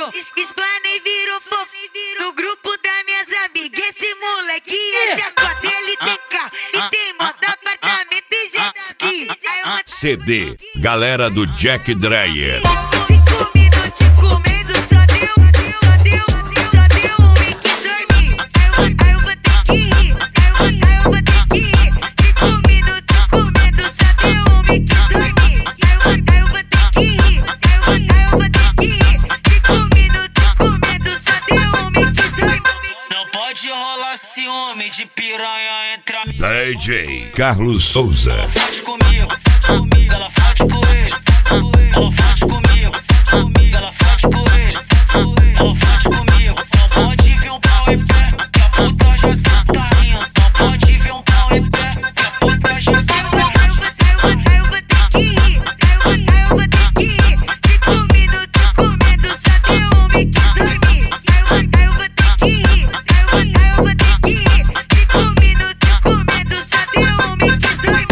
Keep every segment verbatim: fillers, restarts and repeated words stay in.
comido, explanei, virou fofo. No grupo das minhas amigas, esse moleque é chacota. Ele tem carro e tem moto, apartamento e jet ski. C D, galera do Jack Dreyer. Cinco minutos comendo, só deu, só deu, só deu um e quis dormir. Aí eu vou ter que rir, aí eu vou ter que rir. Cinco minutos comendo, só deu um e quis dormir. Aí eu vou ter que rir, aí eu vou ter que rir. Cinco minutos comendo, só deu um e quis dormir. Não pode rolar ciúme de piranha entre a D J Carlos Souza. Ela fode comigo, comigo, ela fode com ele. Ela fode comigo, comigo, ela fode com ele. Ela fode comigo, não pode ver um pau em pé, que a puta já senta rindo. Não pode ver um pau em pé, que a puta já senta rindo. Aí eu vou ter que rir, aí eu vou ter que rir. Cinco minutos comendo, só deu um e quis dormir. Aí eu vou ter que rir, aí eu vou ter que rir. Cinco minutos comendo, só deu um e quis dormir.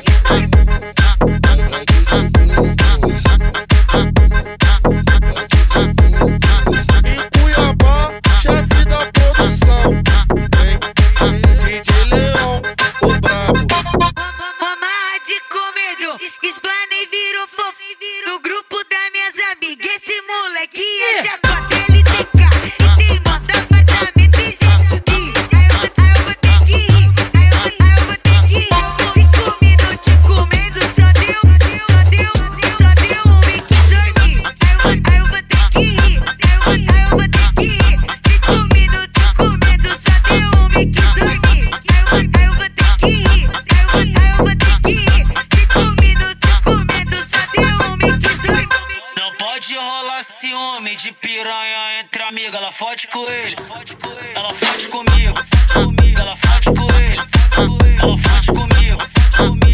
Em Cuiabá, chefe da produção, vem D J Leão, o brabo. Mamar de comedo, explanei, virou fofo. No grupo das minhas amigas, esse moleque é chacota. Ele tem carro e tem moto, apartamento e jet ski. Aí eu vou, aí eu vou ter que rir, aí eu vou, aí eu vou ter que rir. Cinco minutos comendo, só deu, só deu, só deu um e quis dormir. Aí eu, aí eu vou ter que rir, aí eu, aí eu vou ter que rir. Cinco minutos comendo, só deu um e quis dormir. Aí eu, aí eu vou ter que rir, aí eu, aí eu vou ter que rir. Cinco minutos comendo, só deu um e quis dormir. Não pode rolar ciúme de piranha entre amiga. Ela fode com ele, ela fode comigo, comigo, ela fode com ele. Ela fode comigo, comigo.